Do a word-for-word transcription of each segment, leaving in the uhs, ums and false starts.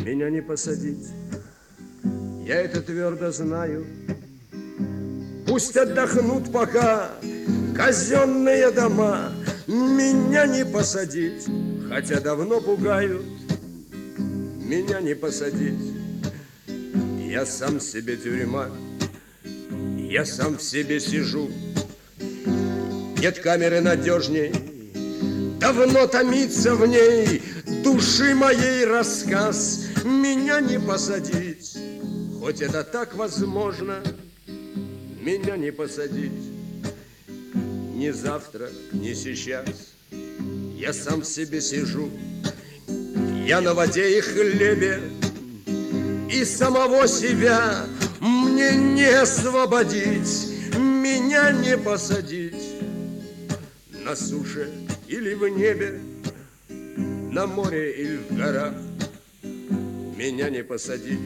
меня не посадить. Я это твердо знаю. Пусть отдохнут пока казенные дома, меня не посадить, хотя давно пугают, меня не посадить. Я сам себе тюрьма, я сам в себе сижу. Нет камеры надежней, давно томится в ней души моей рассказ. Меня не посадить, хоть это так возможно, меня не посадить. Ни завтра, ни сейчас я сам в себе сижу. Я на воде и хлебе, и самого себя мне не освободить, меня не посадить. На суше или в небе, на море или в горах, меня не посадить.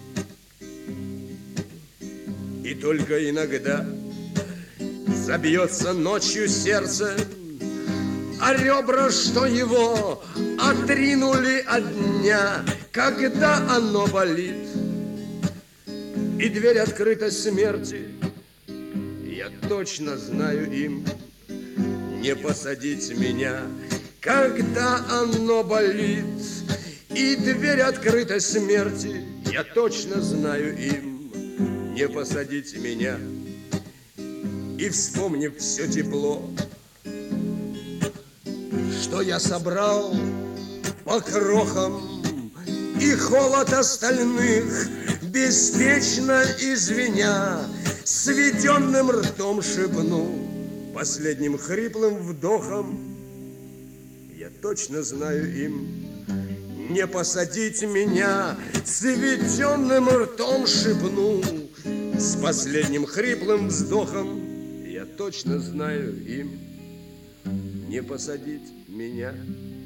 И только иногда забьется ночью сердце, а ребра, что его отринули от дня, когда оно болит, и дверь открыта смерти, я точно знаю им не посадить меня. Когда оно болит, и дверь открыта смерти, я точно знаю им не посадить меня. И вспомнив все тепло, что я собрал по крохам, и холод остальных, беспечно извиня, сведенным ртом шепну, последним хриплым вдохом, я точно знаю им не посадить меня. Сведенным ртом шепну, с последним хриплым вздохом, я точно знаю им не посадить меня.